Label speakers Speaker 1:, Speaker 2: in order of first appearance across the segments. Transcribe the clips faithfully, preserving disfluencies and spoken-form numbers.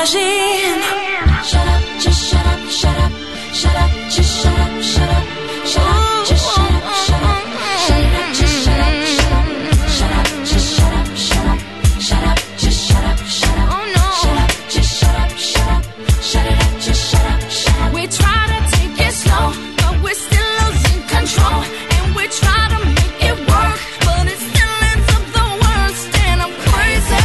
Speaker 1: imagine. Shut up, just shut up, shut up, shut up, just shut up, shut up, shut up, just shut up, shut up, shut up, just shut up, shut up, shut up, just shut up, shut up, shut up, just shut up, shut up, oh no, shut up, just shut up, shut up, shut it up, just shut up, shut up. We try to take it slow, but we're still losing control, and we try to make it work, but it still ends up the worst, and I'm crazy.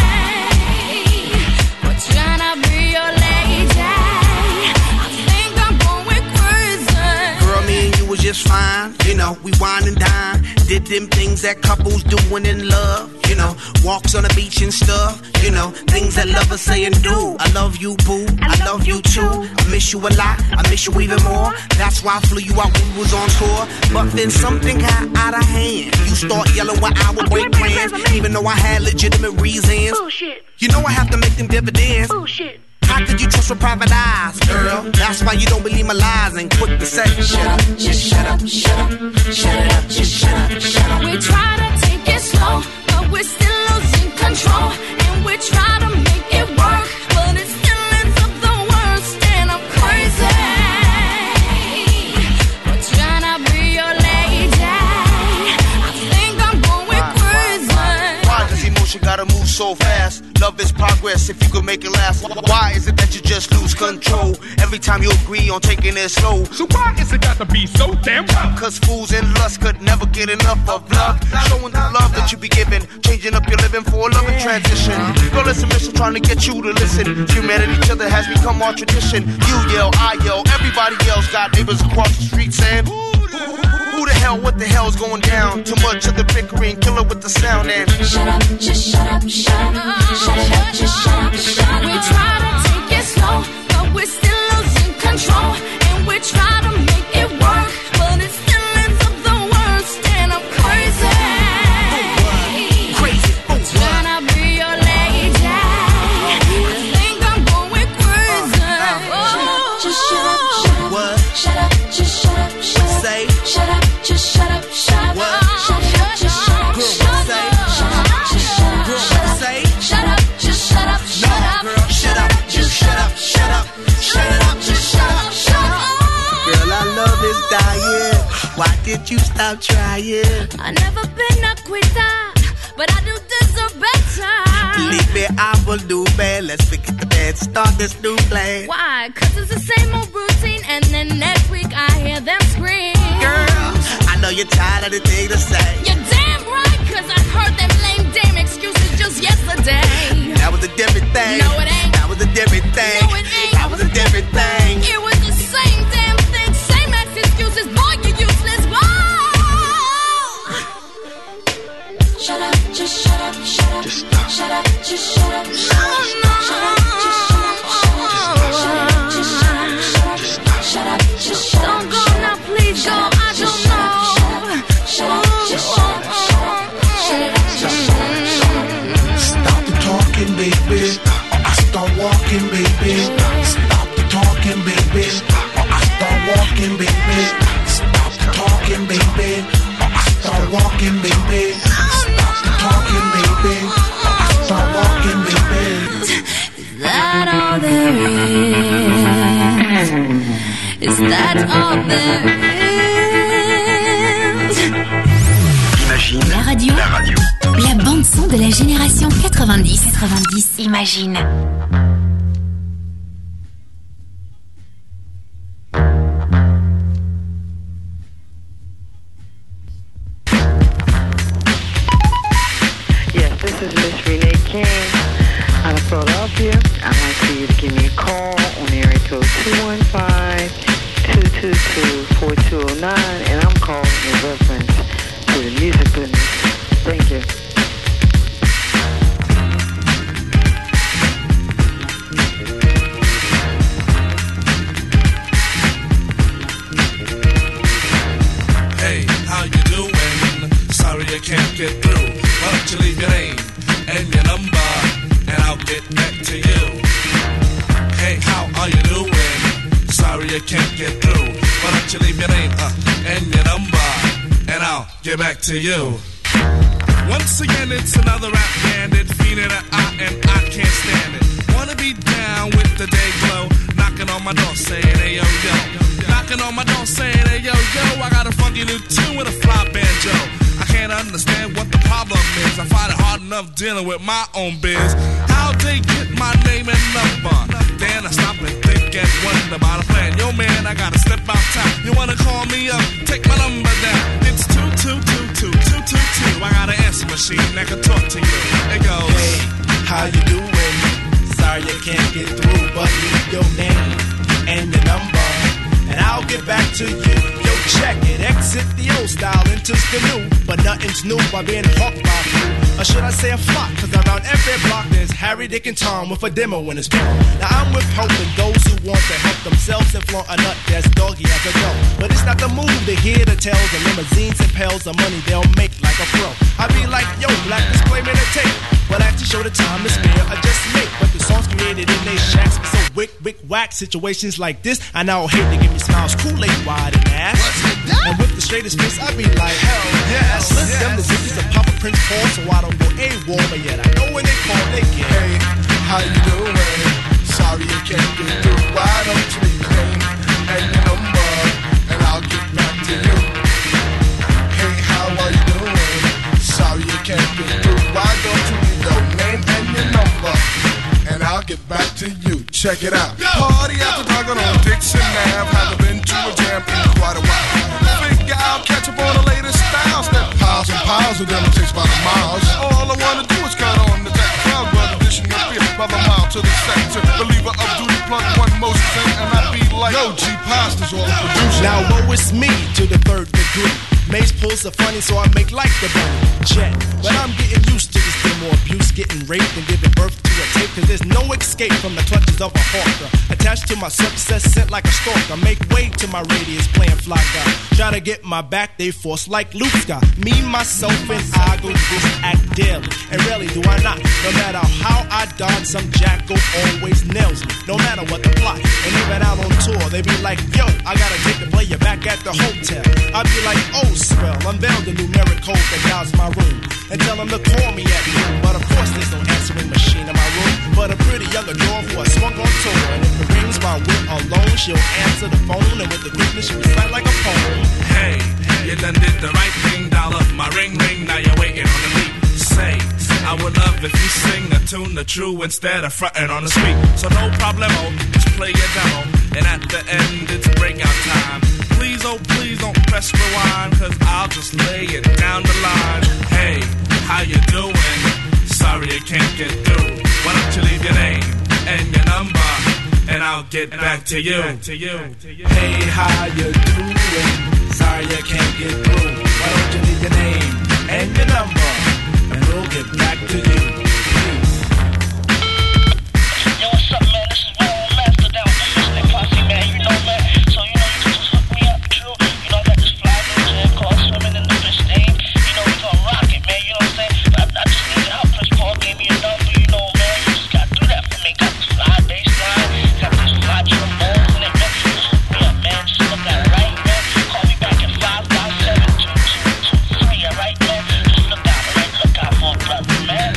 Speaker 1: We're trying to be your lady. I think I'm going crazy.
Speaker 2: Girl, me and you was just fine, you know, we wine and dine, did them things that couples do when in love, you know, walks on the beach and stuff, you know, things that lovers say and do. I love you, boo, I love you too, I miss you a lot, I miss you even more, that's why I flew you out when we was on tour, but then something got out of hand, you start yelling when I would break plans, even though I had legitimate reasons.
Speaker 1: Bullshit.
Speaker 2: You know I have to make them dividends.
Speaker 1: Bullshit.
Speaker 2: How could you trust with private eyes, girl? That's why you don't believe my lies and quick to say, shut up, just shut up, shut up, shut it up, just shut up, shut up.
Speaker 1: We try to take it slow, but we're still losing control, and we try to make it work, but it still ends up the worst, and I'm crazy. We're trying to be your lady. I think I'm going crazy.
Speaker 2: Why does emotion gotta move so fast? Love is progress if you could make it last. Why is it that you just lose control every time you agree on taking it slow?
Speaker 3: So why is it got to be so damn rough?
Speaker 2: Cause fools and lust could never get enough of love. Showing the love that you be giving, changing up your living for a loving transition. Girl, it's a mission trying to get you to listen. Humanity, each other has become our tradition. You yell, I yell, everybody else got neighbors across the street saying, who the hell, what the hell's going down? Too much of the bickering, killer with the sound and
Speaker 1: shut up, just shut up, shut up, shut it up, just shut up, shut up. We try to take it slow, but we're still losing control, and we try to make it work, but it still ends up the worst, and I'm crazy.
Speaker 2: crazy.
Speaker 1: I'm trying to be your lady. I think I'm going crazy. Oh, just shut up, shut up,
Speaker 2: What?
Speaker 1: shut up, just shut up, shut up.
Speaker 2: Say.
Speaker 1: Shut up, just shut up, shut up.
Speaker 2: What?
Speaker 1: Shut up, just shut up,
Speaker 2: Girl,
Speaker 1: shut up.
Speaker 2: say.
Speaker 1: Shut up, just shut up,
Speaker 2: Girl,
Speaker 1: shut up.
Speaker 2: say.
Speaker 1: Shut up, just shut up, shut
Speaker 2: No,
Speaker 1: up.
Speaker 2: girl, shut up, just shut up, shut up, shut it up, just shut up, shut up. Girl, our love is dying. Why did you stop trying?
Speaker 1: I never been a quitter, but I do deserve better.
Speaker 2: Believe me, I will do bad. Let's forget the bad, start this new plan.
Speaker 1: Why? Cause it's the same old routine, and then next week I hear them scream.
Speaker 2: Girl, I know you're tired of the thing to say.
Speaker 1: You're damn right, cause I heard them lame damn excuses just yesterday.
Speaker 2: That was a different thing.
Speaker 1: No, it ain't.
Speaker 2: That was a different thing.
Speaker 1: No, it ain't.
Speaker 2: That was a different thing.
Speaker 1: It was the same damn thing, same ass excuses, boy, you useless, boy. Shut up, just shut up, shut up.
Speaker 2: Just stop.
Speaker 1: Shut up, just shut up, shut up. Shut up, just shut up, shut up. Shut up, just shut up, shut up. Shut up, just shut up. Don't go now, please go, I don't know. Shut up, just shut up, shut up. Shut it up, just shut up, shut up.
Speaker 4: Stop the talking, baby, or I start walking, baby. Stop the talking, baby, or I start walking, baby. Stop the talking, baby, or I start walking, baby. Stop the talking, baby, or I start walking, baby.
Speaker 1: Is that all there is? Is that all there is?
Speaker 5: Imagine
Speaker 6: La radio.
Speaker 5: La radio.
Speaker 6: La bande son de la génération quatre-vingt-dix. quatre-vingt-dix. Imagine.
Speaker 7: Yes, this is Miss Renee King out of Philadelphia. I'd like for you to give me a call on area code two one five, two two two, four two zero nine, and I'm calling in reference to the music business. Thank you.
Speaker 8: Hey, how you doing? Sorry I can't get through. Why don't you leave your name and your number, and I'll get back to you. Hey, how are you doing? Sorry I can't get through. Why don't you leave your name uh, and your number, and I'll get back to you. Once again, it's another rap bandit, feeding an eye, and I can't stand it. wanna be down with the day glow. Knocking on my door saying, hey yo yo. Knocking on my door saying, hey yo yo. I got a funky new tune with a fly banjo. I can't understand what the problem is. I find it hard enough dealing with my own biz. How they get my name and number? Then I stop and think and wonder about a plan. Yo man, I gotta step outside. You wanna call me up? Take my number down. It's two two two two two two two. I got an answer machine that can talk to you. It goes,
Speaker 9: hey, how you doing? Sorry I can't get through, but leave your name and your number, and I'll get back to you. Yo, check it, exit the old style, enters the new, but nothing's new by being hawked by you. Or should I say a flock, cause around every block there's Harry, Dick, and Tom with a demo in his palm. Now I'm with helping those who want to help themselves and flaunt a nut that's doggy as a dough. But it's not the move to hear the tales of limousines and pails of money they'll make like a pro. I be like, yo, black display me the tape. Well, I have to show the time to spare, I just make. But the songs created in they shacks be so wick, wick, whack. Situations like this, I now hate to give me smiles, Kool-Aid wide and ass. And with the straightest face, I be like, hell yeah. I slip yes. them the digits of Papa Prince Paul, so I don't go AWOL, but yet I know when they call, they get.
Speaker 4: Hey, how you doing? Sorry you can't get through. Why don't you leave your name and your number, and I'll get back to you. Hey, how are you doing? Sorry you can't get through. Why don't you leave your name and your number, and I'll get back to you. Check it out.
Speaker 8: Party after dark on Dixon Ave. Haven't been to a jam in quite a while. Figure out, catch up on the latest styles. Step
Speaker 4: piles and piles of them, it takes about a mile.
Speaker 8: All I wanna do is cut on the deck. Crowd brother, dishing your beer by the mile to the sector. Believer of duty, plug one most thing, and I be like, yo, G Pasta's all the producer.
Speaker 9: Now woe is me to the third degree. Mace pulls are funny, so I make like the bunny. Check. But I'm getting used to this demo abuse, getting raped and giving birth to a tape. Cause there's no escape from the clutches of a hawker. Attached to my success, sent like a stalker. Make way to my radius, playing fly guy. Try to get my back, they force like Luke Scott. Me, myself, and I go this act daily. And rarely do I not. No matter how I dodge, some jackal always nails me. No matter what the plot. And even out on tour, they be like, yo, I gotta take the player back at the hotel. I be like, oh, swell, unveil the numeric code that guides my room. And tell them to call me at noon. But of course there's no answering machine in my room. But a pretty young adore who I swung on tour. And if it rings while we're alone, she'll answer the phone. And with the quickness she'll recite like a poem.
Speaker 8: Hey, you done did the right thing. Dial up my ring ring, now you're waiting on the beat. Say, I would love if you sing a tune the true instead of frontin' on the street. So no problemo, just play your demo. And at the end it's breakout time. Please, oh please don't press rewind, cause I'll just lay it down the line. Hey, how you doing? Sorry I can't get through. Why don't you leave your name and your number, and I'll get back to you.
Speaker 9: Hey, how you doing? Sorry I can't get through. Why don't you leave your name and your number, and we'll get back to you. Please.
Speaker 10: Yo, what's up, man? This is Roll Master down with the Mystic Posse, man. You know, man. So, you know, you can just hook me up, true. You know, I got this fly new jam called Swimming in the Fish Name. You know, we gonna rock it, man. You know what I'm saying? I, I just need your help. Chris Paul gave me a number, you know, man. You just gotta do that for me. Got this fly bass line, got this fly trombones in it, man. Just hook me up, man. Just look at it, right, man. Call me back at five five seven two two two three, alright, man? Just look out, man. Look out for a brother, man.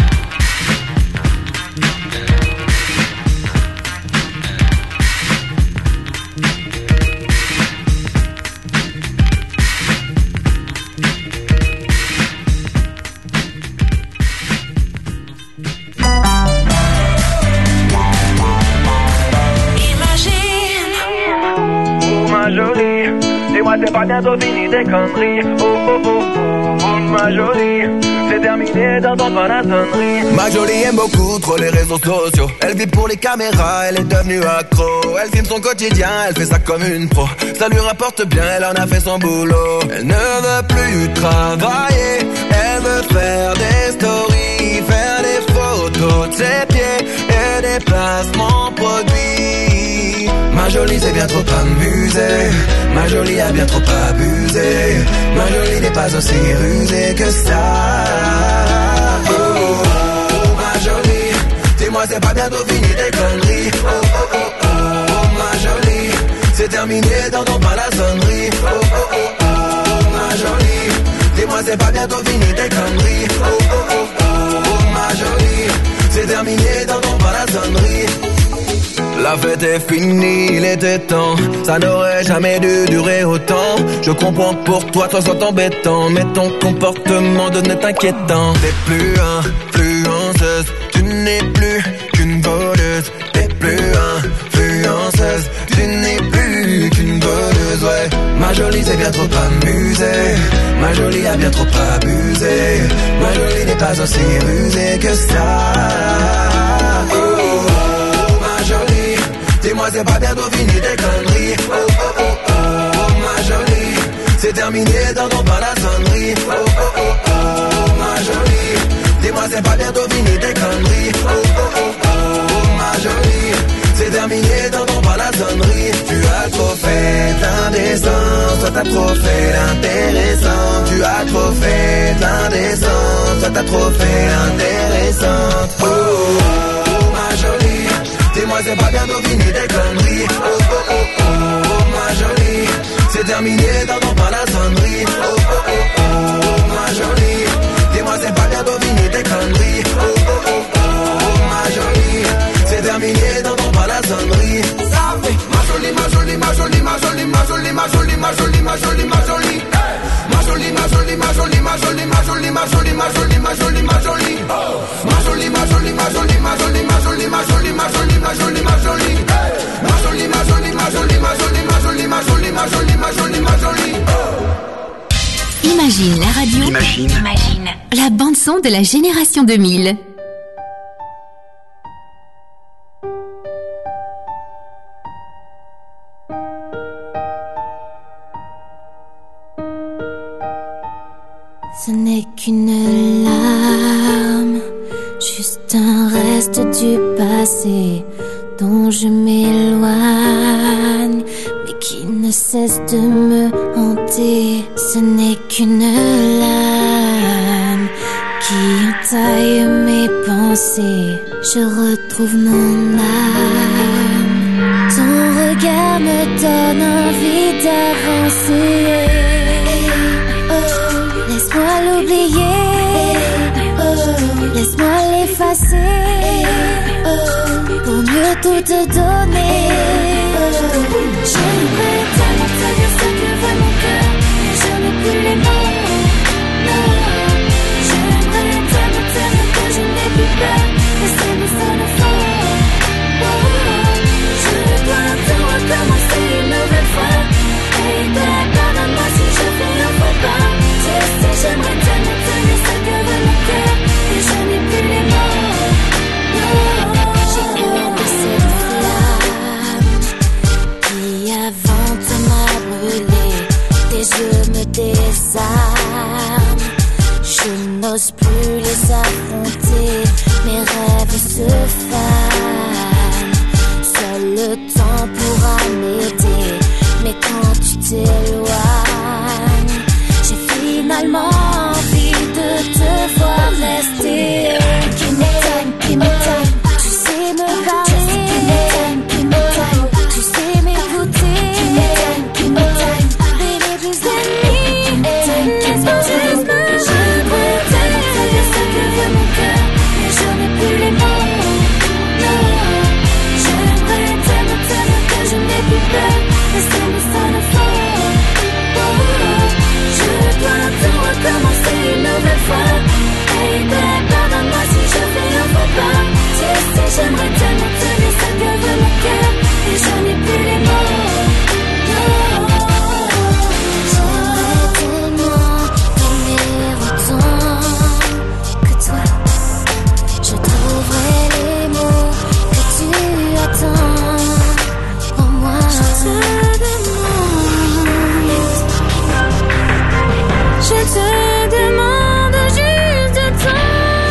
Speaker 11: Dis-moi c'est pas bientôt fini tes conneries. Oh oh oh oh, oh ma jolie. C'est terminé dans ton pas la sonnerie.
Speaker 12: Ma jolie aime beaucoup trop les réseaux sociaux. Elle vit pour les caméras, elle est devenue accro. Elle filme son quotidien, elle fait ça comme une pro. Ça lui rapporte bien, elle en a fait son boulot. Elle ne veut plus travailler, elle veut faire des stories, faire des photos de ses pieds et des placements produits. Ma jolie c'est bien trop amusée, ma jolie a bien trop abusé. Ma jolie n'est pas aussi rusée que ça. Oh, oh, oh, ma jolie, dis-moi c'est pas bientôt fini tes conneries. Oh, oh, oh, oh, oh, ma jolie, c'est terminé dans ton pas la sonnerie. Oh, oh, oh, oh, ma jolie, dis-moi c'est pas bientôt fini tes conneries. Oh, oh, oh, oh, oh, ma jolie, c'est terminé dans ton pas la sonnerie. La fête est finie, il était temps. Ça n'aurait jamais dû durer autant. Je comprends que pour toi, toi soit embêtant, mais ton comportement devenait inquiétant. T'es plus influenceuse, tu n'es plus qu'une voleuse. T'es plus influenceuse, tu n'es plus qu'une voleuse, ouais. Ma jolie s'est bien trop amusée, ma jolie a bien trop abusé. Ma jolie n'est pas aussi rusée que ça. Oh, oh, oh, ma jolie, dis-moi c'est pas bientôt fini tes conneries. Oh, oh, oh, oh, ma jolie, c'est terminé dans ton pas la sonnerie. Oh, oh, oh, oh, ma jolie, dis-moi c'est pas bientôt fini tes conneries. Oh, oh, oh, oh, ma jolie, c'est terminé dans ton pas la sonnerie. Tu as trop fait l'indécence, toi t'as trop fait l'intéressant. Tu as trop fait l'indécence, toi t'as trop fait l'intéressante. Oh, oh, oh, ma jolie, dis-moi c'est pas bientôt fini tes conneries. Oh, oh, oh, oh, ma jolie, c'est terminé dans ton pas la sonnerie. Oh, oh, oh, oh, ma jolie, dis-moi c'est pas bientôt fini tes conneries. Oh, oh, oh, oh, ma jolie, c'est terminé dans ton pas la sonnerie. Ça fait ma jolie, ma jolie, ma jolie, ma jolie, ma jolie, ma jolie, ma jolie, ma jolie, ma jolie. Ma jolie, ma jolie, ma jolie, ma jolie, ma jolie, ma jolie, ma jolie, ma jolie, ma jolie. Ma jolie, ma jolie, ma jolie, ma jolie, ma jolie, ma jolie, ma jolie, ma jolie, ma jolie. Ma jolie, ma jolie, ma jolie, ma jolie, ma jolie, ma jolie, ma jolie, ma jolie, ma jolie.
Speaker 6: Imagine la radio.
Speaker 5: Imagine.
Speaker 6: Imagine. La bande son de la génération deux mille.
Speaker 1: Ce n'est qu'une larme, juste un reste du passé dont je m'éloigne, mais qui ne cesse de me hanter. Ce n'est qu'une lame qui entaille mes pensées. Je retrouve mon âme. Ton regard me donne envie d'avancer. Laisse-moi l'oublier, oh, laisse-moi l'effacer, oh, pour mieux tout te donner. Oh, j'aimerais tellement te dire ce que veut mon cœur, mais je n'ai plus les mots. Non, j'aimerais tellement te dire que je n'ai plus peur, mais c'est me sonne fort. Oh, je dois tout recommencer une nouvelle fois. Et pardonne-moi si je fais un faux pas. J'aimerais tellement te dire ce que veut mon cœur, et je n'ai plus les mots. Oh, j'ai peur de cette flamme qui avant de m'brûler, tes yeux me désarment. Je n'ose plus les affronter, mes rêves se fanent. Seul le temps pourra m'aider, mais quand tu t'éloignes, j'ai finalement envie de te voir rester. Qui m'étonne, qui m'étonne, tu sais me parler. Qui m'étonne, qui m'étonne, tu sais m'écouter. Qui m'étonne, qui m'étonne, bébé plus ennemis. Laisse-moi juste me. J'aimerais tellement te dire ce que veut mon cœur, mais je n'ai plus les mots. Non, j'aimerais tellement te dire que je n'ai plus peur, mais ça me sonne fort. Je dois tout recommencer une nouvelle fois. Hey babe, pardonne-moi si je fais un faux pas. Tu sais, j'aimerais tellement te dire ce que veut mon cœur, et je n'ai plus les mots. Oh, j'aimerais tellement t'aimer autant que toi. Je trouverai les mots que tu attends pour moi. Je te demande, je te demande juste de toi.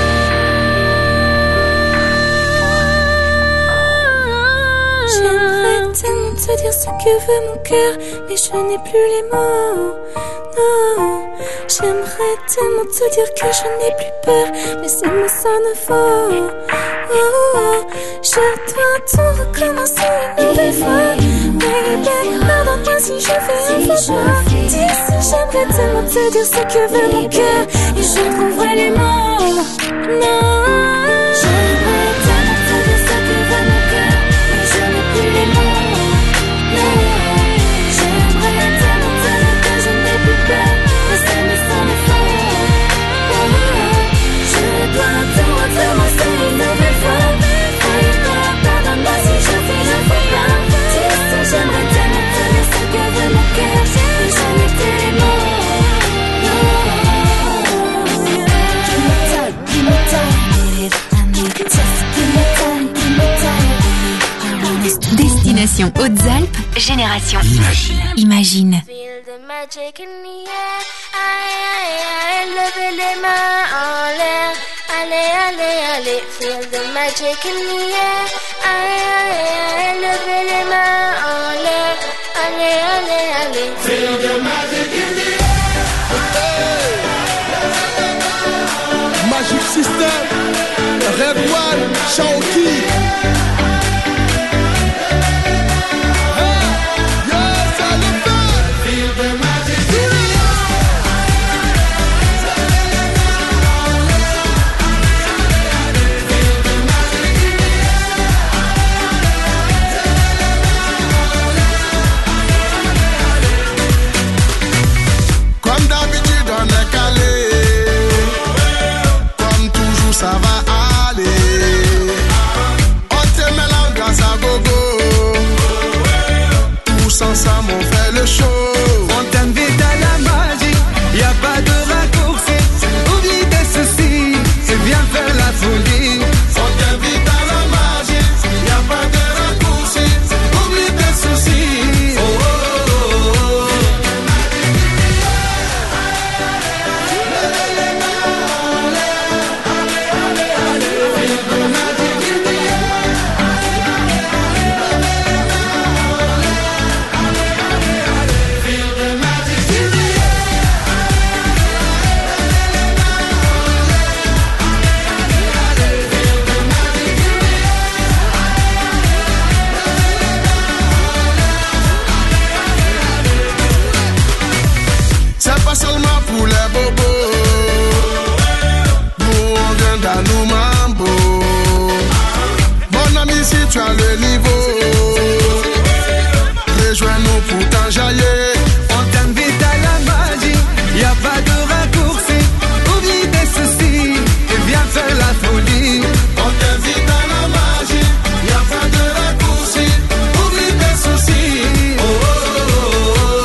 Speaker 1: J'aimerais tellement te dire ce que veut mon cœur, mais je n'ai plus les mots. Non, j'aimerais tellement te dire que je n'ai plus peur, mais ça me sonne faux. Oh, oh, je dois tout recommencer une nouvelle fois. Baby, pardonne-moi si je fais un faux pas. Dis si j'aimerais tellement te dire ce que veut mon cœur, et je trouverai les mots. Non, j'aimerais tellement te dire ce que veut mon cœur, mais je n'ai
Speaker 6: Génération Hautes-Alpes, Génération Imagine. Imagine.
Speaker 1: Feel the magic in the air. Aïe, aïe, aïe, levez les mains en l'air. Allez, allez, allez, feel the magic in the air. Aïe, aïe, aïe, levez les mains en l'air. Allez, allez, allez, feel the magic in the air.
Speaker 9: Magic System, Red One, Shaoki.
Speaker 13: Ça va aller. On te met la grâce à gogo. Tous ensemble on fait le show.
Speaker 14: On t'invite à la magie. Y a pas de raccourci. Oublie tes soucis et viens faire la folie.
Speaker 13: On t'invite à la magie. Y a pas de raccourci. Oublie tes soucis. Oh, oh, oh, oh. C'est pas seulement pour les bobos. Nous on vient dans nos mambo. Mon ami, si tu as le niveau, rejoins-nous pour t'enjailler.
Speaker 14: On t'invite à la magie. Y a pas de raccourci. Oublie tes soucis et viens faire la folie.
Speaker 13: On t'invite à la magie. Y a pas de raccourci. Oublie tes soucis. Oh, oh, oh, oh.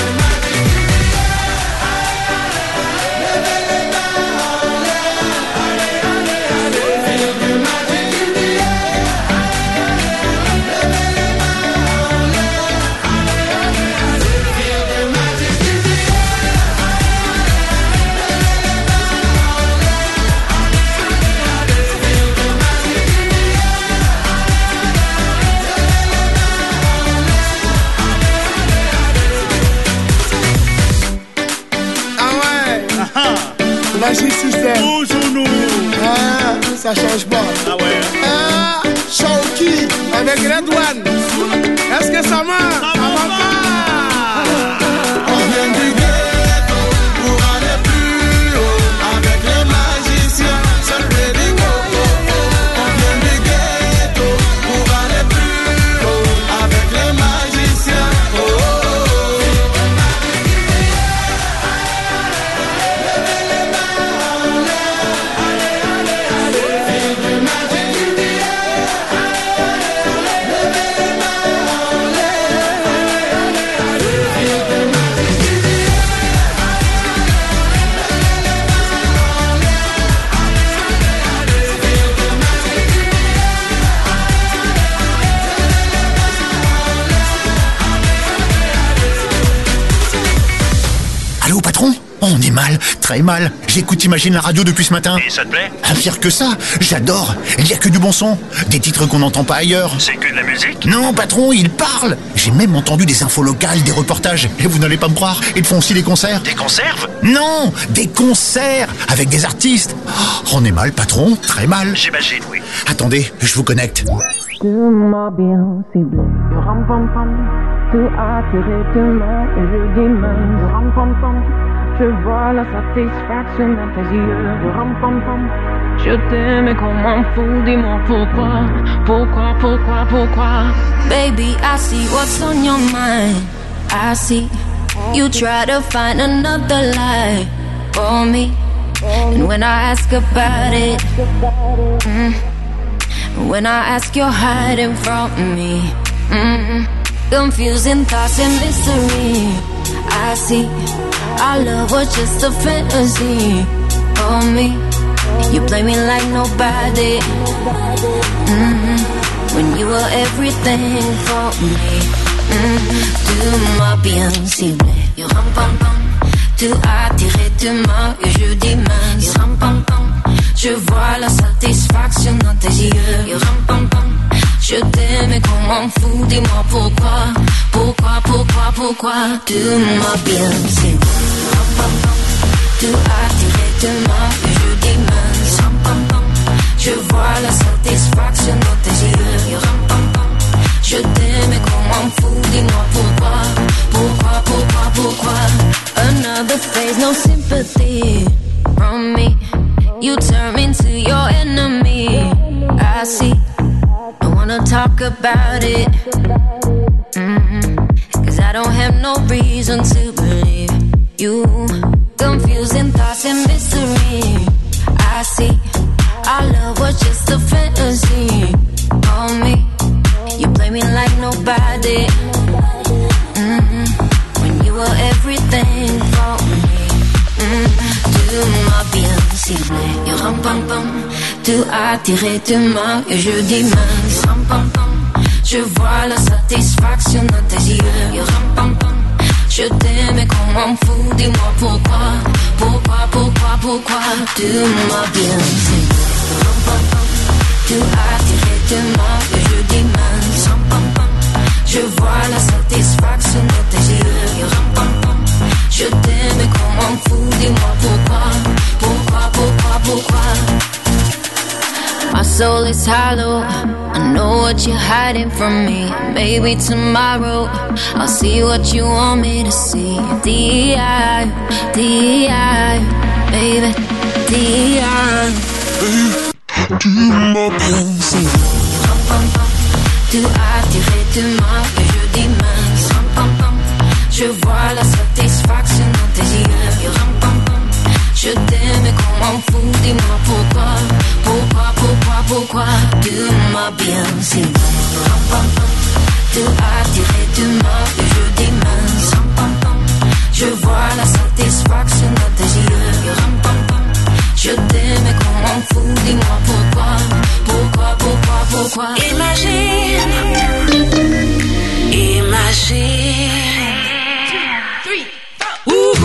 Speaker 9: Magic System.
Speaker 3: Toujours nous.
Speaker 9: Ah, ça change pas.
Speaker 3: Ah ouais.
Speaker 9: Ah, Shaoki avec Red One. Est-ce que ça marche? Ça va pas.
Speaker 13: On vient du ghetto pour aller plus haut. Avec les magiciens, seul Baby Go. On vient du ghetto pour aller plus haut. Avec les magiciens. Oh, oh, oh.
Speaker 15: Allô, patron? Oh, on est mal, très mal. J'écoute Imagine la radio depuis ce matin.
Speaker 16: Et ça te plaît?
Speaker 15: Ah, pire que ça, j'adore. Il y a que du bon son. Des titres qu'on n'entend pas ailleurs.
Speaker 16: C'est que de la musique?
Speaker 15: Non, patron, il parle. J'ai même entendu des infos locales, des reportages. Et vous n'allez pas me croire, ils font aussi des concerts.
Speaker 16: Des conserves?
Speaker 15: Non, des concerts avec des artistes. Oh, on est mal, patron, très mal.
Speaker 16: J'imagine, oui.
Speaker 15: Attendez, je vous connecte.
Speaker 17: Moi bien ciblé, je ram pam pam, tout attiré de main et je dis même, je ram pam pam, je vois la satisfaction dans tes yeux, je ram pam pam, je t'aime et qu'on m'en fout, dis-moi pourquoi, pourquoi, pourquoi, pourquoi.
Speaker 1: Baby, I see what's on your mind. I see you try to find another lie for me. And when I ask about it, mm, when I ask, you're hiding from me. Mm, confusing thoughts and mystery. I see our love was just a fantasy for me. You play me like nobody. Mm, when you were everything for me. Mm, dis-moi bien, s'il vous plaît. You ram pam pam, tu as directement et je dis mince. You ram pam pam, je vois la satisfaction dans tes yeux. You ram pam pam, je t'aime et qu'on m'en fout. Dis-moi pourquoi, pourquoi, pourquoi, pourquoi. Dis-moi bien, s'il vous plaît. You ram pam pam, tu as directement et je dis mince. Ram pam pam, je vois la satisfaction dans tes yeux. You ram pam pam, je t'aime et qu'on m'en fout. Dis-moi pourquoi, pourquoi, pourquoi, pourquoi. Another phase, no sympathy from me. You turn me into your enemy. I see, don't wanna talk about it. Mm-hmm. Cause I don't have no reason to believe you. Confusing thoughts and mystery. I see, our love was just a fantasy. On me, you play me like nobody. Mm-hmm. When you were everything for me. Mm-hmm. Dis-moi bien, s'il vous plaît. You ram pam pam, tu as directement et je dis mince. Ram pam pam, je vois la satisfaction dans tes yeux. You ram pam pam, je t'aime et qu'on m'en fout. Dis-moi pourquoi, pourquoi, pourquoi, pourquoi. Dis-moi bien, s'il vous plaît. You ram pam pam, tu as directement et je dis mince. Ram pam pam, je vois la satisfaction dans tes yeux. You ram pam pam, je t'aime et qu'on m'en fout. Dis-moi pourquoi, pourquoi, pourquoi, pourquoi. My soul is hollow, I know what you're hiding from me. Maybe tomorrow I'll see what you want me to see. D I, D I, baby, D I. Dis-moi bien, si ram pam pam, tu as directement et je dis mince. Ram pam pam, je vois la satisfaction dans tes yeux. You ram pam pam, je t'aime et qu'on m'en fout. Dis-moi pourquoi, pourquoi, pourquoi, pourquoi. Dis-moi bien, si ram pam pam, tu as directement et je dis mince. Ram pam pam, je vois la satisfaction dans tes yeux. You ram pam pam, je t'aime et qu'on m'en fout. Dis-moi pourquoi, pourquoi, pourquoi, pourquoi.
Speaker 16: Imagine, imagine.
Speaker 1: Three,
Speaker 16: four. Ooh.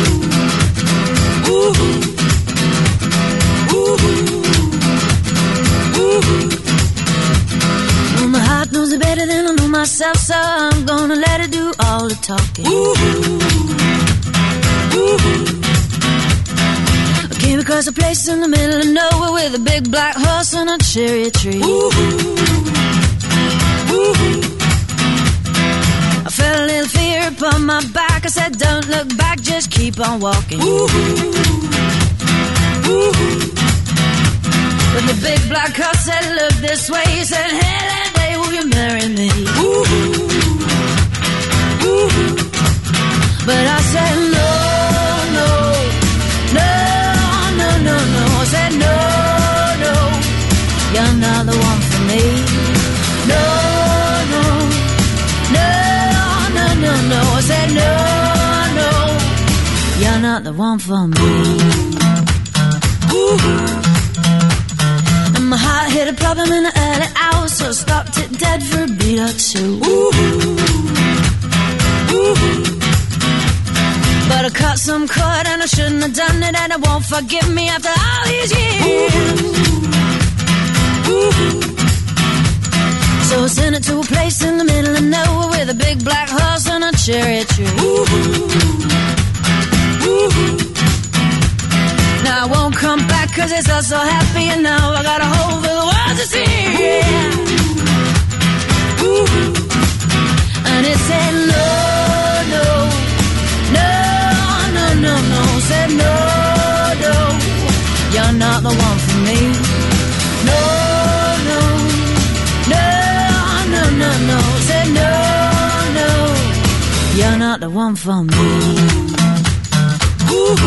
Speaker 16: Ooh. Ooh. Ooh.
Speaker 1: Well, my heart knows it better than I know myself, so I'm gonna let it do all the talking.
Speaker 16: Ooh. Ooh.
Speaker 1: Came across a place in the middle of nowhere with a big black horse and a cherry tree.
Speaker 16: Ooh. Ooh.
Speaker 1: I felt a little fear upon my back. I said, don't look back, just keep on walking.
Speaker 16: Ooh. Ooh.
Speaker 1: But the big black horse said, look this way. He said, hey, that day, will you marry me?
Speaker 16: Ooh. Ooh.
Speaker 1: But I said, no, no, no. No, no, I said no, no, you're not the one for me. No, no, no, no, no, no. I said no, no, you're not the one for me.
Speaker 16: Ooh.
Speaker 1: And my heart hit a problem in the early hours, so I stopped it dead for a beat or two.
Speaker 16: Ooh. Ooh.
Speaker 1: But I cut some cord and I shouldn't have done it, and it won't forgive me after all these years.
Speaker 16: Ooh. Ooh.
Speaker 1: So I sent it to a place in the middle of nowhere with a big black horse and a cherry tree.
Speaker 16: Ooh. Ooh.
Speaker 1: Now I won't come back cause it's all so happy, and now I got a hole for the world to see.
Speaker 16: Ooh. Ooh.
Speaker 1: And it said no, no, no, no, no, no. Said no, no, you're not the one for me. No, no, no, no, no, no. Said no, no, you're not the one for me.
Speaker 16: Ooh.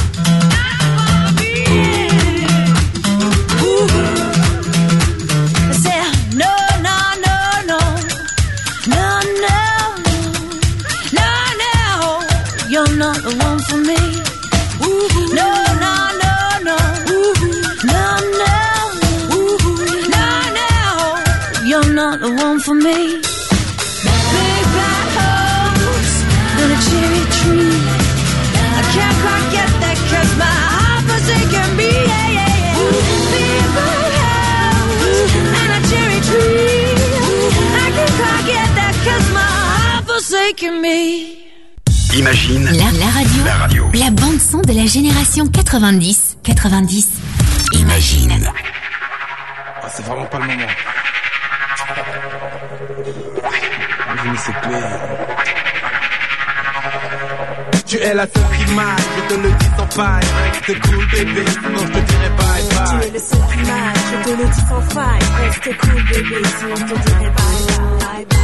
Speaker 1: Not the one for me. Ooh. No, no, no, no. Ooh. No, no. Ooh. No, no. You're
Speaker 16: home for me. Big black house and a cherry tree. I can't quite get that cause my heart forsaken me. Yeah, yeah, yeah. Big black house and a cherry tree. I can't quite get that cause my heart forsaken me.
Speaker 5: Imagine
Speaker 6: La, la radio.
Speaker 5: La radio.
Speaker 6: La bande son de la génération quatre-vingt-dix. quatre-vingt-dix.
Speaker 5: Imagine.
Speaker 18: Ah, c'est vraiment pas le moment. Venez, s'il te plaît. Tu es la seule qui m'aille, je te le dis sans faille. Reste cool bébé, sinon je te dirai bye bye.
Speaker 19: Tu es le seul qui m'aille, je te le dis sans faille. Reste cool bébé, sinon je te dirai bye bye bye.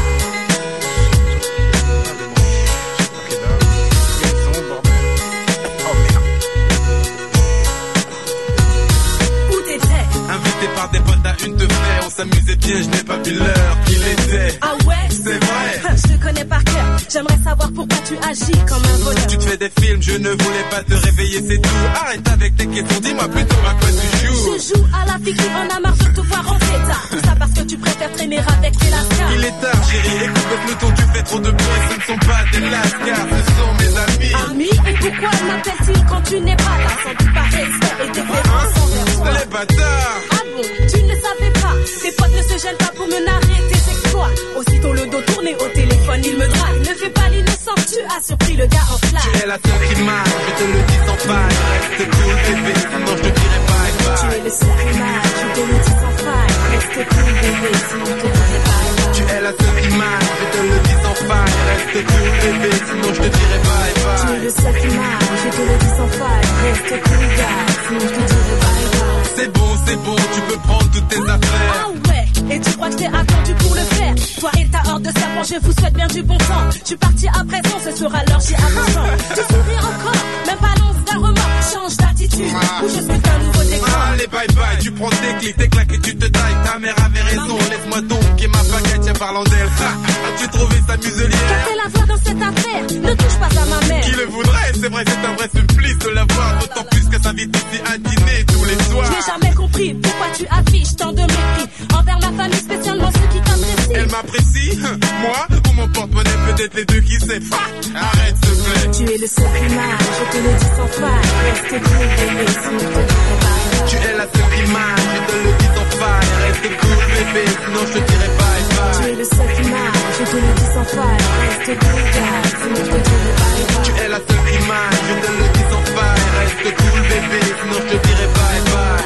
Speaker 18: Invité par des potes à une de fer, on s'amusait bien, je n'ai pas vu l'heure qu'il était.
Speaker 19: Ah ouais?
Speaker 18: C'est vrai.
Speaker 19: Je te connais par cœur, j'aimerais savoir pourquoi tu agis comme un voleur.
Speaker 18: Tu te fais des films, je ne voulais pas te réveiller, c'est tout. Arrête avec tes questions, dis-moi plutôt à quoi tu joues.
Speaker 19: Je joue à la fille qui en a marre de te voir en état. Tout ça parce que tu préfères traîner avec des lascars.
Speaker 18: Il est tard chérie, écoute le peloton, tu fais trop de bruit. Ce ne sont pas des lascars, ce sont mes amis.
Speaker 19: Amis? Et pourquoi m'appellent-ils quand tu n'es pas là? Sans doute par respect et déférence envers toi.
Speaker 18: Les bâtards.
Speaker 19: Ah bon, tu ne savais pas. Tes potes ne se gênent pas pour me narrer tes exploits. Aussitôt le dos tourné au téléphone, il me drague. Ne fais pas l'innocent, tu as surpris le gars en flash.
Speaker 18: Tu es la seule qui m'aille, je te le dis sans faille. Reste cool bébé, sinon je te dirai bye bye.
Speaker 19: Tu es le seul qui m'aille, je te le dis sans faille. Reste cool bébé, sinon je te dirai bye bye.
Speaker 18: Tu es la seule qui m'aille, je te le dis sans faille. Reste cool bébé, sinon je te dirai bye bye.
Speaker 19: Tu es le seul qui m'aille, je te le dis sans faille. Reste cool gars, sinon je te dirai bye bye.
Speaker 18: C'est bon, c'est bon, tu peux prendre toutes tes affaires.
Speaker 19: Ah ouais, et tu crois que t'es attendu pour le faire? Toi et ta horde de serpents, je vous souhaite bien du bon temps. Je suis parti à présent, ce sera l'heure, j'y attends. Tu souris encore, même pas l'once d'un remords. Change d'attitude, ou je fais un nouveau décor.
Speaker 18: Allez bye bye, tu prends tes clics, tes claques et tu te tailles. Ta mère avait raison, laisse-moi donc et ma baguette, tiens parlant d'elle. As-tu trouvé sa muselière?
Speaker 19: Qu'a fait la voix dans cette affaire? Ne touche pas à ma mère.
Speaker 18: Qui le voudrait? C'est vrai, c'est un vrai supplice de la voir. D'autant plus qu'elle s'invite ici à dîner tous les soirs.
Speaker 19: Je n'ai jamais compris pourquoi tu affiches tant de mépris envers ma famille, spécialement ceux qui t'apprécient.
Speaker 18: Elle m'apprécie? Moi? Ou mon porte-monnaie, peut-être les deux, qui sait? Arrête, s'il te plaît.
Speaker 19: Tu es le seul qui m'aille, je te le dis sans faille. Reste cool bébé, sinon je te dirai bye bye.
Speaker 18: Tu es la seule qui m'aille, je te le dis sans faille. Reste cool bébé, sinon je te dirai bye bye.
Speaker 19: Tu es le seul qui m'aille, je te le dis sans faille. Reste cool gars, sinon je te dirai bye bye.
Speaker 18: Tu es la seule qui m'aille, je te le dis sans faille. Reste cool bébé, sinon je te dirai bye bye.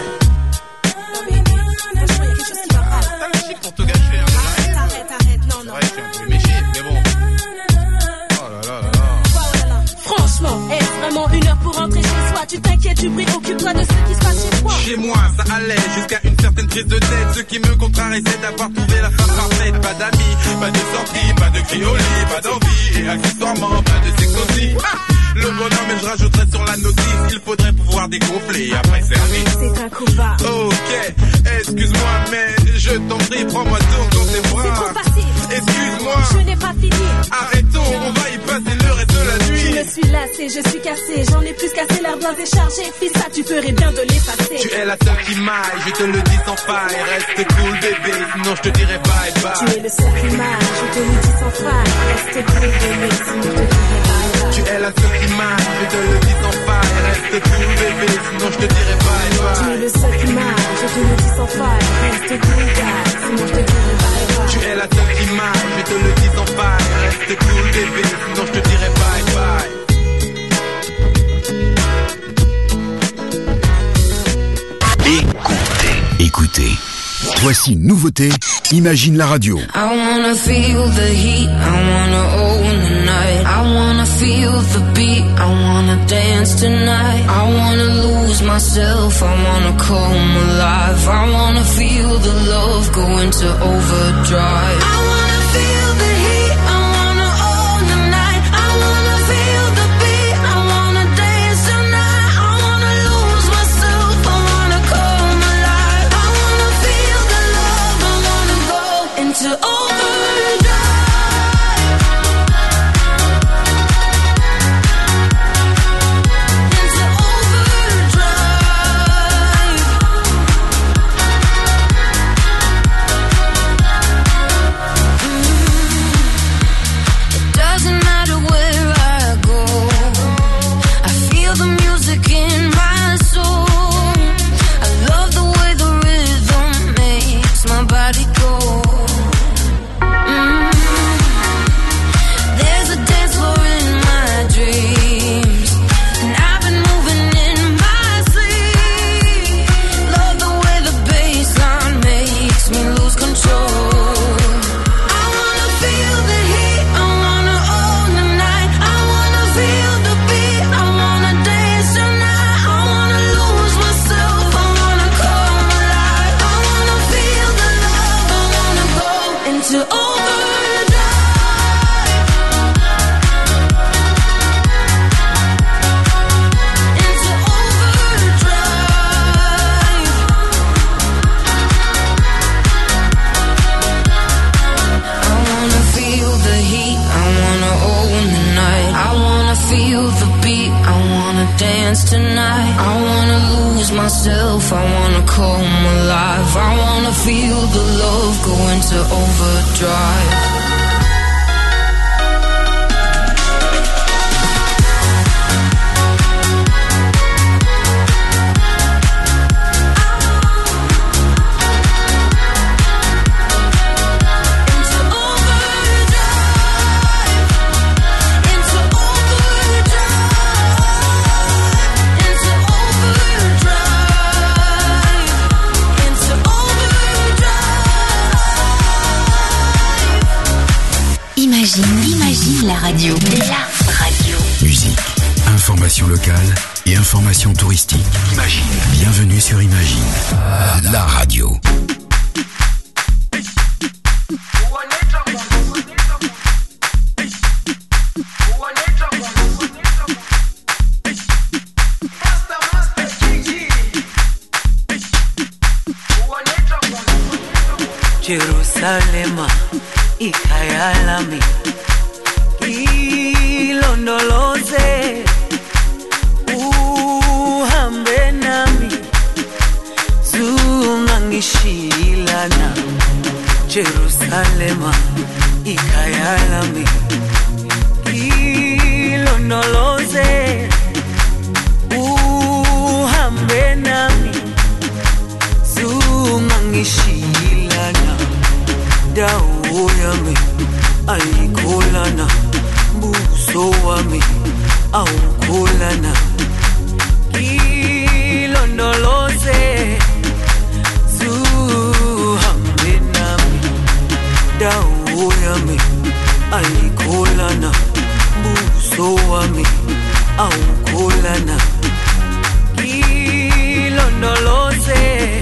Speaker 18: Pour te gâcher, hein.
Speaker 19: Arrête, arrête, arrête, non, non.
Speaker 18: Ouais, je suis un peu méchant, mais bon. Oh là là là là.
Speaker 19: Franchement, est-ce vraiment une heure pour rentrer chez soi? Tu t'inquiètes du bruit, occupe-toi de ce qui se passe chez toi.
Speaker 18: Chez moi, ça allait jusqu'à une certaine prise de tête. Ce qui me contrarie, c'est d'avoir trouvé la femme parfaite. Pas d'amis, pas de sorties, pas de criolis, pas d'envie. Et accessoirement, pas de sexe aussi. Ah, le bonhomme, mais je rajouterai sur la notice. Il faudrait pouvoir dégonfler, après service.
Speaker 19: C'est un combat.
Speaker 18: Ok, excuse-moi, mais je t'en prie, prends-moi donc dans tes bras.
Speaker 19: C'est trop facile.
Speaker 18: Excuse-moi.
Speaker 19: Je n'ai pas fini.
Speaker 18: Arrêtons, on va y passer le reste de la nuit.
Speaker 19: Je me suis lassée, je suis cassée. J'en ai plus cassé, l'air bien déchargé. Fils, ça, tu ferais bien de l'effacer.
Speaker 18: Tu es la seule qui m'aille, je te le dis sans faille. Reste cool bébé, sinon je te dirai bye bye.
Speaker 19: Tu es le seul qui m'aille, je te le dis sans faille. Reste cool bébé, sinon je te dirai bye bye.
Speaker 18: Tu es la seule qui m'aille, je te le dis sans faille. Reste cool bébé, sinon je te dirai bye bye.
Speaker 19: Tu es le seul qui m'aille, je te le dis sans faille. Reste cool gars, sinon je te dirai bye bye.
Speaker 18: Tu es la seule qui m'aille, je te le dis sans faille. Reste cool bébé, sinon je te dirai bye bye.
Speaker 5: Écoutez, écoutez. Voici une nouveauté, Imagine la radio.
Speaker 16: I wanna feel the heat, I wanna own the night. I wanna feel the beat, I wanna dance tonight. I wanna lose myself, I wanna come alive. I wanna feel the love go into overdrive. I wanna feel the heat, I wanna own the night. I wanna feel the beat, I wanna dance tonight. I wanna lose myself, I wanna come alive. I wanna feel the love, I wanna go into overdrive. Into overdrive. dance tonight. I wanna lose myself, I wanna come alive. I wanna feel the love go into overdrive.
Speaker 6: Imagine la radio. La radio.
Speaker 5: Musique, information locale et information touristique. Imagine. Bienvenue sur Imagine, la radio.
Speaker 20: Jerusalema ikhaya lami ilondoloze uhambe nami zungangishilana Jerusalema ikhaya lami ilondoloze uhambe nami zungangishilana dawo yami ayikholana buso wami awukholana ilondoloze zuhambe nami dawo yami ayikholana buso wami awukholana ilondoloze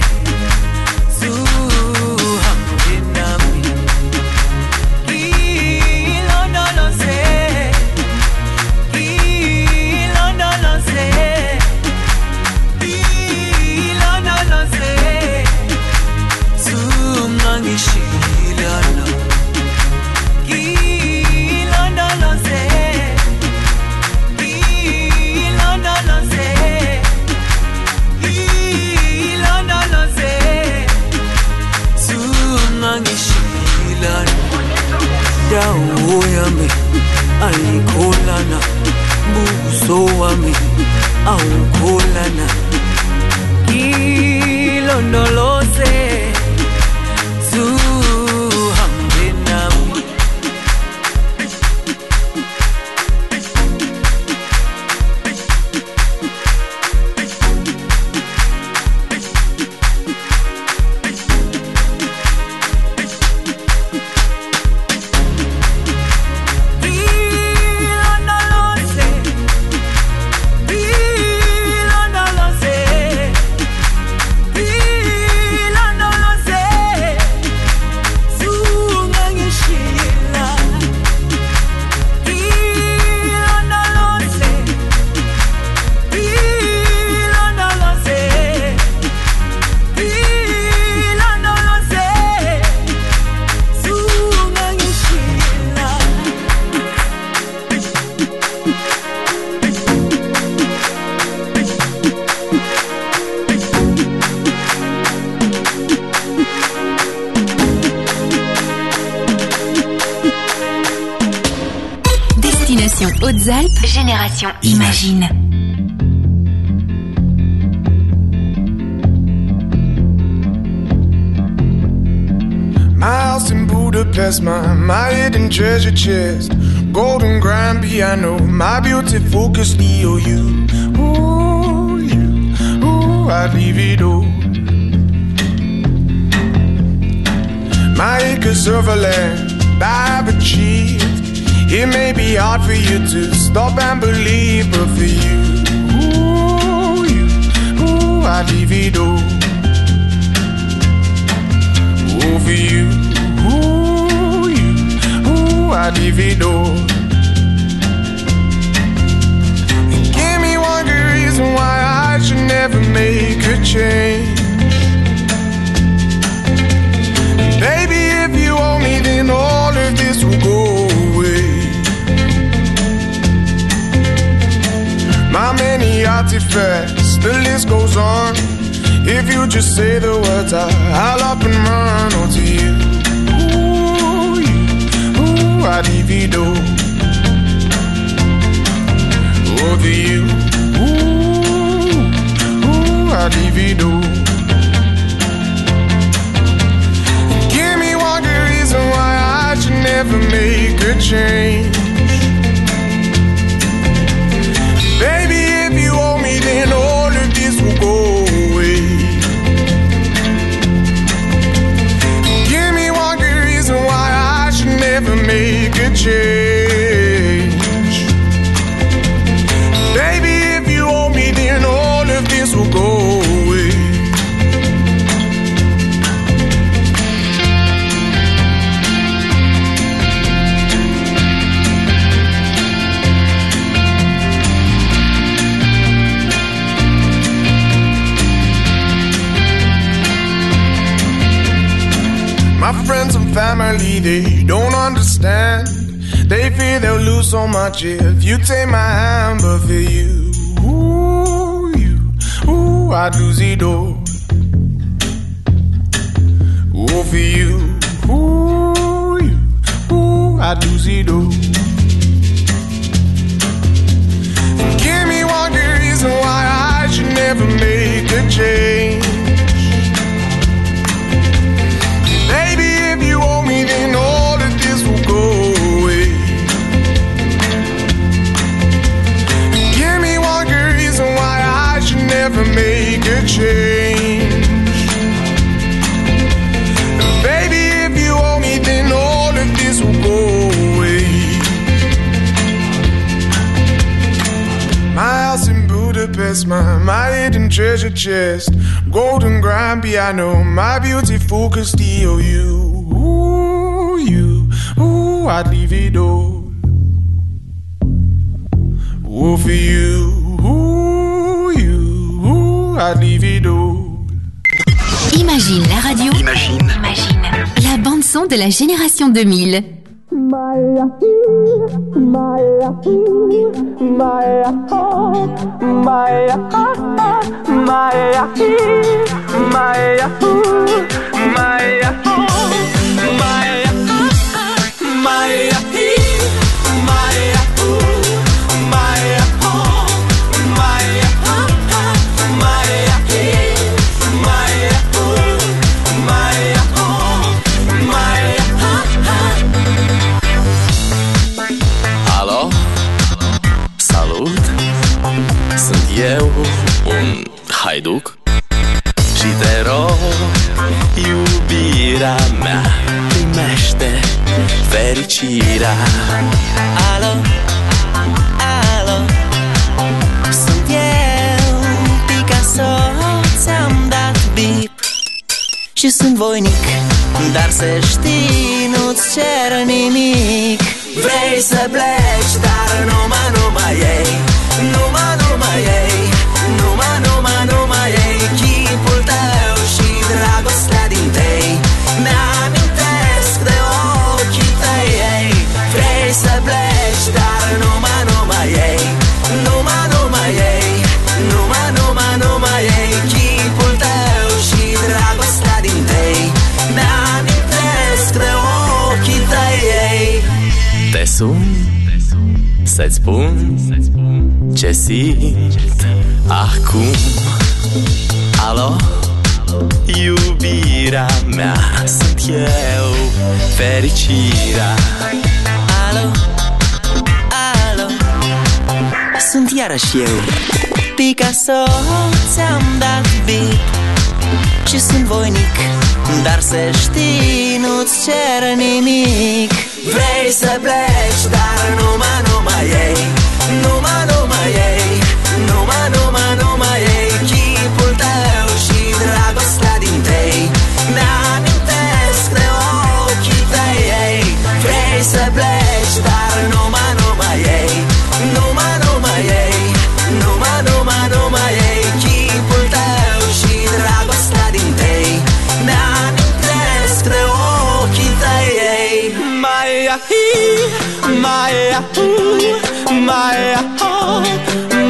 Speaker 20: dawo yami ayikholana buso wami awukholana ilondoloze zuhambe nami
Speaker 6: Hautes-Alpes, génération Imagine.
Speaker 13: My house in Budapest, my, my hidden treasure chest, golden grand piano, my beauty focus E O U. Ooh, you, ooh, I'd leave it all. My acres of land I've achieved. It may be hard for you to stop and believe, but for you, ooh, you, ooh, I'd leave it all. Ooh, for you, ooh, you, ooh, I'd leave it all. And give me one good reason why I should never make a change. Baby, if you owe me, then all of this will go away. My many the artifacts, the list goes on. If you just say the words, I, I'll up and run. Oh, to you, ooh, you, ooh, I divido. Oh, to you, ooh, ooh, I divido. Give me one good reason why I should never make a change. Baby, if you owe me, then all of this will go away. Give me one good reason why I should never make a change. Baby, if you owe me, then all of this will go away. My friends and family, they don't understand. They fear they'll lose so much if you take my hand. But for you, ooh, you, ooh, I'd lose it all. Ooh, for you, ooh, you, ooh, I'd lose it all. Give me one good reason why I should never make a change. Baby, if you owe me, then all of this will go away. Give me one good reason why I should never make a change. Baby, if you owe me, then all of this will go away. My house in Budapest, my, my hidden treasure chest, golden grand piano, my beautiful Castillo. You, ooh, you, ooh, I'd leave it all. Ooh, for you, ooh, you, ooh, I'd leave it all.
Speaker 6: Imagine la radio. Imagine. Imagine. La bande son de la génération deux mille.
Speaker 17: Maya, Maya, Maya, oh, Maya, Maya, Maya, Maya, Maya, Maya,
Speaker 21: eu un haiduc și te rog, iubirea mea, primește fericirea. Alo, alo, sunt eu, Picasso, ți-am dat bip și sunt voinic, dar să știi, nu-ți cer nimic. Vrei să pleci, dar numai, numai ei, numai, numai ei, numai, numai, numai ei, chipul tău și dragostea din tei, mi-amintesc de ochii tăi ei. Vrei să pleci, dar numai, numai ei, numai, numai ei, numai, numai, numai ei, chipul tău și dragostea din tei, mi-amintesc de ochii tăi ei. Te sun să-ți spun ce simt acum. Alo, iubirea mea, sunt eu, fericirea. Alo, alo, sunt iarăși eu, Picasso, ți-am dat bip și sunt voinic, dar să știi, nu-ți cer nimic. Vrei să pleci, dar numai, numai ei, numai, numai ei, numai, numai, numai ei, chipul tău și dragostea din tei, mi-amintesc de ochii tăi ei. Vrei să pleci, dar numai, numai ei, numai, numai ei, numai, numai, numai ei, chipul tău și dragostea din tei, mi-amintesc de ochii tăi ei. Maya, Maya, Maya,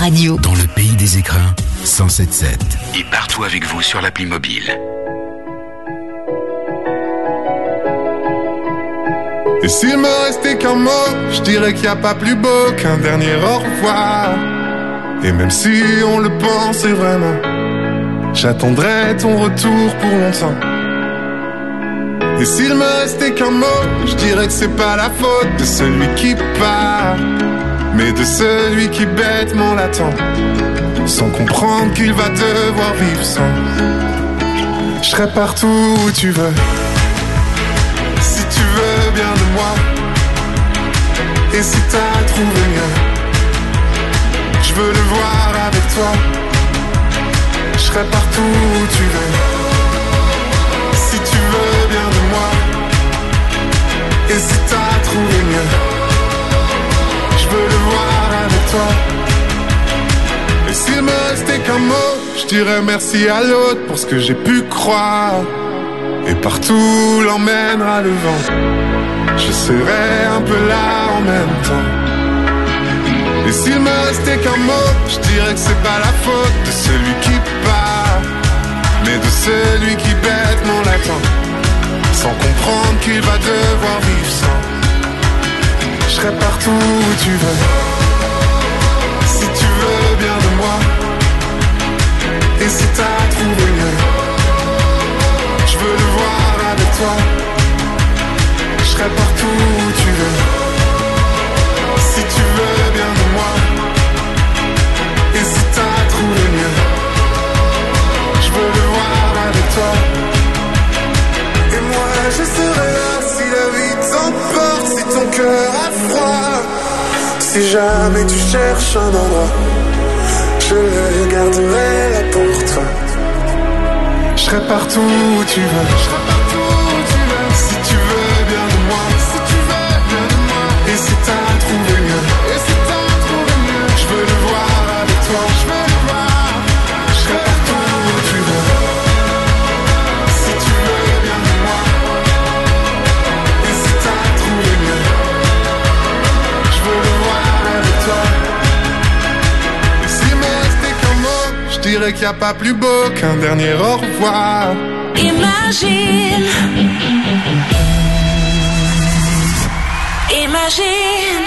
Speaker 6: radio.
Speaker 5: Dans le pays des écrins, cent sept sept. Et partout avec vous sur l'appli mobile.
Speaker 2: Et s'il me restait qu'un mot, je dirais qu'il n'y a pas plus beau qu'un dernier au revoir. Et même si on le pensait vraiment, j'attendrai ton retour pour longtemps. Et s'il me restait qu'un mot, je dirais que c'est pas la faute de celui qui part, mais de celui qui bêtement l'attend, sans comprendre qu'il va devoir vivre sans. Je serai partout où tu veux, si tu veux bien de moi. Et si t'as trouvé mieux, je veux le voir avec toi. Je serai partout où tu veux, si tu veux bien de moi. Et si t'as trouvé mieux, je veux le voir avec toi. Et s'il me restait qu'un mot, je dirais merci à l'autre pour ce que j'ai pu croire. Et partout l'emmènera le vent, je serai un peu là en même temps. Et s'il me restait qu'un mot, je dirais que c'est pas la faute de celui qui part, mais de celui qui bêtement l'attend, sans comprendre qu'il va devoir vivre sans. Je serai partout où tu veux, si tu veux bien de moi. Et si t'as trouvé mieux, je veux le voir avec toi. Je serai partout où tu veux, si tu veux bien de moi. Et si t'as trouvé mieux, je veux le voir avec toi. Et moi je serai là si la vie t'emporte, si ton cœur a froid. Si jamais tu cherches un endroit, je le garderai là pour toi. Je serai partout où tu veux, je serai partout où tu veux. Si tu veux bien de moi, si tu veux bien de moi. Et si t'as trouvé mieux, et si t'as trouvé mieux, je veux le voir avec toi, je veux le voir. Je serai partout où tu veux, si tu veux bien de moi. Et si t'as trouvé mieux, je veux le voir avec toi. Et s'il me restait qu'un mot, je dirais qu'il n'y a pas plus beau qu'un dernier au revoir.
Speaker 1: Imagine, imagine.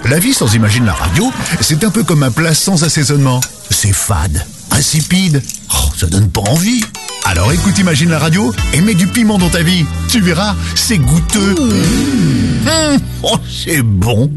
Speaker 15: La vie sans Imagine la radio, c'est un peu comme un plat sans assaisonnement. C'est fade, insipide, oh, ça donne pas envie. Alors écoute Imagine la radio et mets du piment dans ta vie. Tu verras, c'est goûteux. Mmh. Mmh. Oh, c'est bon.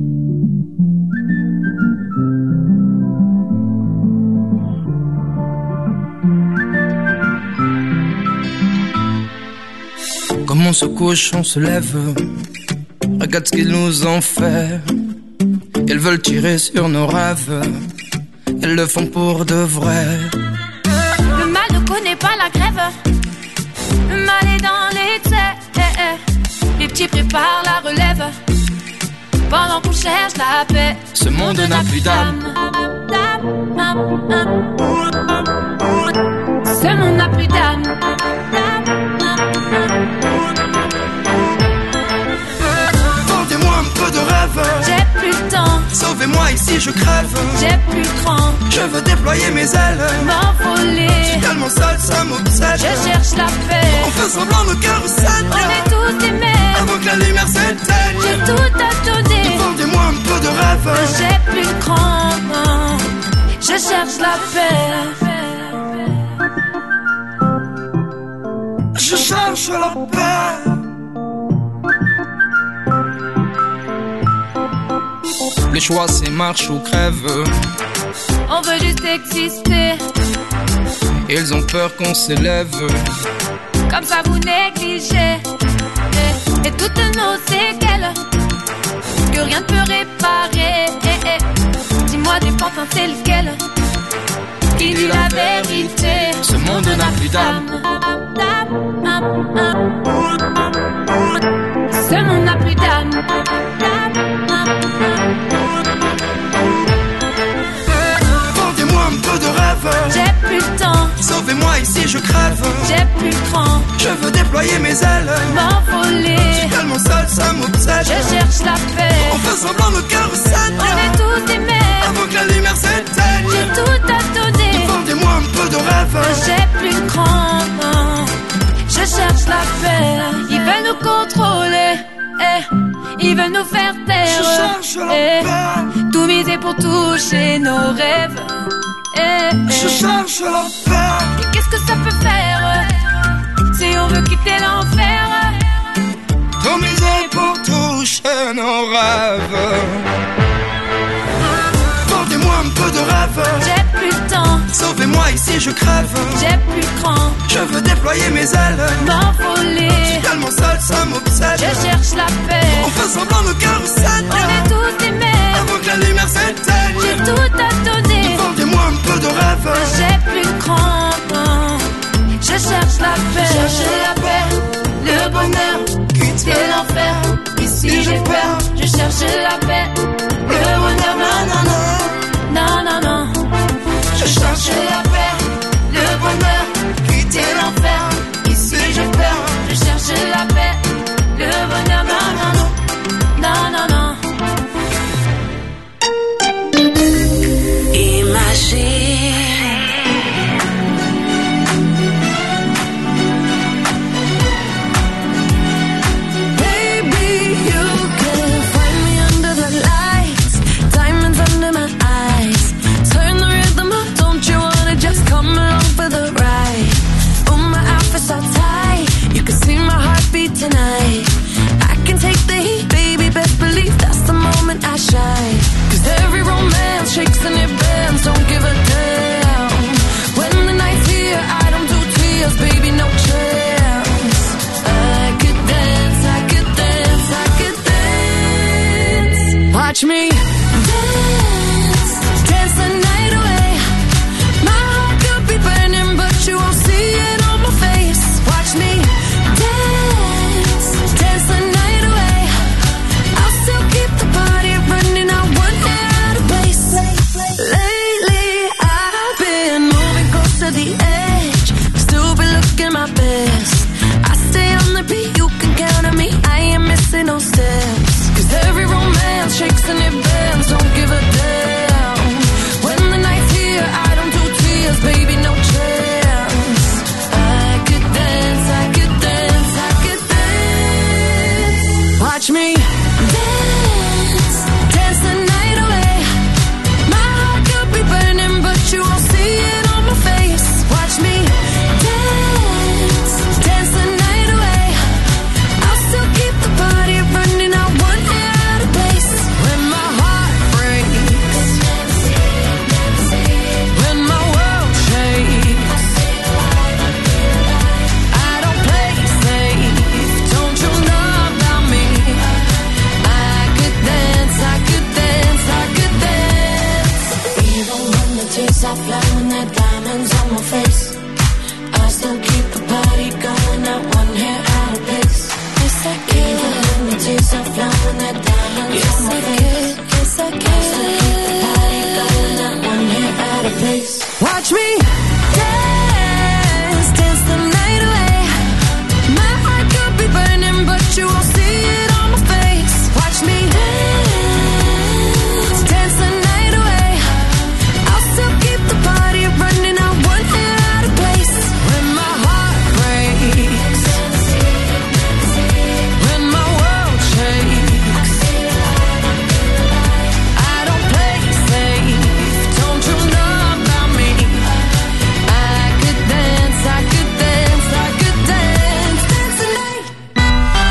Speaker 20: Comme on se couche, on se lève. Regarde ce qu'ils nous ont fait. Ils veulent tirer sur nos rêves. Ils le font pour de vrai.
Speaker 1: Le mal ne connaît pas la grève. Le mal est dans l'excès. Les petits préparent la relève. Pendant qu'on cherche la paix.
Speaker 20: Ce monde n'a plus d'âme.
Speaker 1: Ce monde n'a plus d'âme.
Speaker 9: Vendez-moi un peu de rêve.
Speaker 1: J'ai plus le temps.
Speaker 9: Sauvez-moi ici, je crève.
Speaker 1: J'ai plus le cran.
Speaker 9: Je veux déployer mes ailes.
Speaker 1: M'envoler.
Speaker 9: Je suis tellement seul, ça m'obsède.
Speaker 1: Je cherche la paix.
Speaker 9: On fait semblant, nos cœurs recèdent.
Speaker 1: On est tous des mères.
Speaker 9: Avant que la lumière s'éteigne.
Speaker 1: J'ai tout à donner.
Speaker 9: Vendez-moi un peu de rêve.
Speaker 1: J'ai plus le cran. Je cherche la paix.
Speaker 9: Je cherche la paix.
Speaker 20: Le choix c'est marche ou crève.
Speaker 1: On veut juste exister.
Speaker 20: Ils ont peur qu'on s'élève.
Speaker 1: Comme ça vous négligez. Et, et toutes nos séquelles que rien ne peut réparer. Et, et, dis-moi du pantin c'est lequel qui dit la vérité.
Speaker 20: Ce monde n'a plus d'âme.
Speaker 1: Ce monde n'a plus d'âme.
Speaker 9: Vendez-moi un peu de rêve.
Speaker 1: J'ai plus le temps.
Speaker 9: Sauvez-moi ici, je crève.
Speaker 1: J'ai plus le cran.
Speaker 9: Je veux déployer mes ailes.
Speaker 1: M'envoler.
Speaker 9: Je suis tellement seul, ça m'obsède.
Speaker 1: Je cherche la paix.
Speaker 9: On fait semblant, nos cœurs recèdent.
Speaker 1: On est tous des mères.
Speaker 9: Avant que la lumière s'éteigne.
Speaker 1: J'ai tout à donner.
Speaker 9: Vendez-moi un peu de rêve.
Speaker 1: J'ai plus le cran. Je cherche la paix. Ils veulent nous contrôler. Eh. Ils veulent nous faire taire.
Speaker 9: Je cherche la
Speaker 1: eh.
Speaker 9: paix.
Speaker 1: Tout miser pour toucher nos rêves. Eh.
Speaker 9: Je cherche la paix.
Speaker 1: Et qu'est-ce que ça peut faire si on veut quitter l'enfer?
Speaker 9: Tout miser pour toucher nos rêves. Vendez-moi un peu de rêve.
Speaker 1: J'ai plus le temps.
Speaker 9: Sauvez-moi ici, je crève.
Speaker 1: J'ai plus le cran.
Speaker 9: Je veux déployer mes ailes.
Speaker 1: M'envoler.
Speaker 9: Je suis tellement seul, ça m'obsède.
Speaker 1: Je cherche la paix.
Speaker 9: On fait semblant, nos cœurs recèdent.
Speaker 1: On est tous des mères.
Speaker 9: Avant que la lumière s'éteigne.
Speaker 1: J'ai tout à donner.
Speaker 9: Vendez-moi un peu de rêve.
Speaker 1: J'ai plus le cran. Je cherche la paix.
Speaker 9: Chercher la paix.
Speaker 1: Le bonheur. Quitter l'enfer. Ici j'ai peur. Je cherche la paix. Le bonheur. Non, non, non. Non, non, non.
Speaker 9: Je cherche
Speaker 1: la paix. Le bonheur. Quitter l'enfer. Ici j'ai peur. Je cherche la paix. Le bonheur. Non, non, non. Non, non, non.
Speaker 16: Imagine. Tonight, I can take the heat, baby. Best believe that's the moment I shine. Cause every romance shakes and it bends. Don't give a damn. When the night's here, I don't do tears, baby. No chance. I could dance, I could dance, I could dance. Watch me.